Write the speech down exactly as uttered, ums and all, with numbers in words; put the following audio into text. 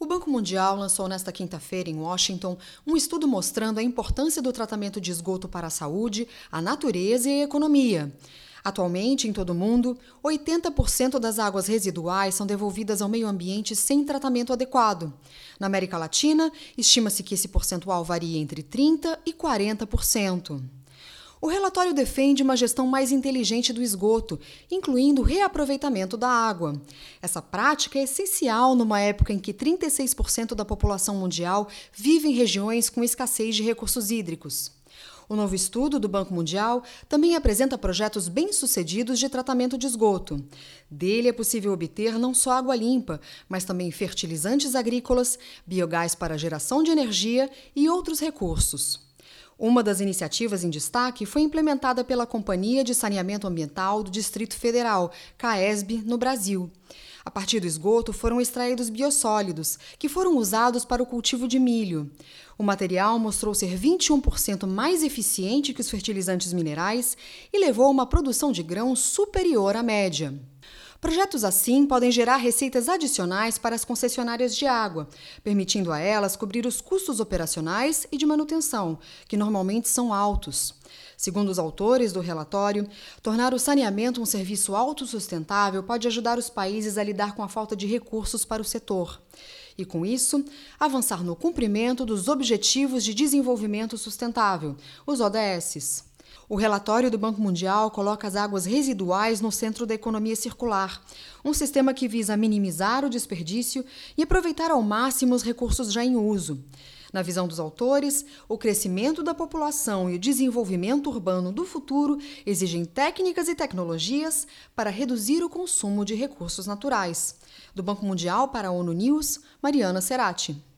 O Banco Mundial lançou nesta quinta-feira, em Washington, um estudo mostrando a importância do tratamento de esgoto para a saúde, a natureza e a economia. Atualmente, em todo o mundo, oitenta por cento das águas residuais são devolvidas ao meio ambiente sem tratamento adequado. Na América Latina, estima-se que esse percentual varia entre trinta por cento e quarenta por cento. O relatório defende uma gestão mais inteligente do esgoto, incluindo o reaproveitamento da água. Essa prática é essencial numa época em que trinta e seis por cento da população mundial vive em regiões com escassez de recursos hídricos. O novo estudo do Banco Mundial também apresenta projetos bem-sucedidos de tratamento de esgoto. Dele é possível obter não só água limpa, mas também fertilizantes agrícolas, biogás para geração de energia e outros recursos. Uma das iniciativas em destaque foi implementada pela Companhia de Saneamento Ambiental do Distrito Federal, CAESB, no Brasil. A partir do esgoto foram extraídos biossólidos, que foram usados para o cultivo de milho. O material mostrou ser vinte e um por cento mais eficiente que os fertilizantes minerais e levou a uma produção de grãos superior à média. Projetos assim podem gerar receitas adicionais para as concessionárias de água, permitindo a elas cobrir os custos operacionais e de manutenção, que normalmente são altos. Segundo os autores do relatório, tornar o saneamento um serviço autossustentável pode ajudar os países a lidar com a falta de recursos para o setor. E, com isso, avançar no cumprimento dos Objetivos de Desenvolvimento Sustentável, os O D S. O relatório do Banco Mundial coloca as águas residuais no centro da economia circular, um sistema que visa minimizar o desperdício e aproveitar ao máximo os recursos já em uso. Na visão dos autores, o crescimento da população e o desenvolvimento urbano do futuro exigem técnicas e tecnologias para reduzir o consumo de recursos naturais. Do Banco Mundial para a ONU News, Mariana Cerati.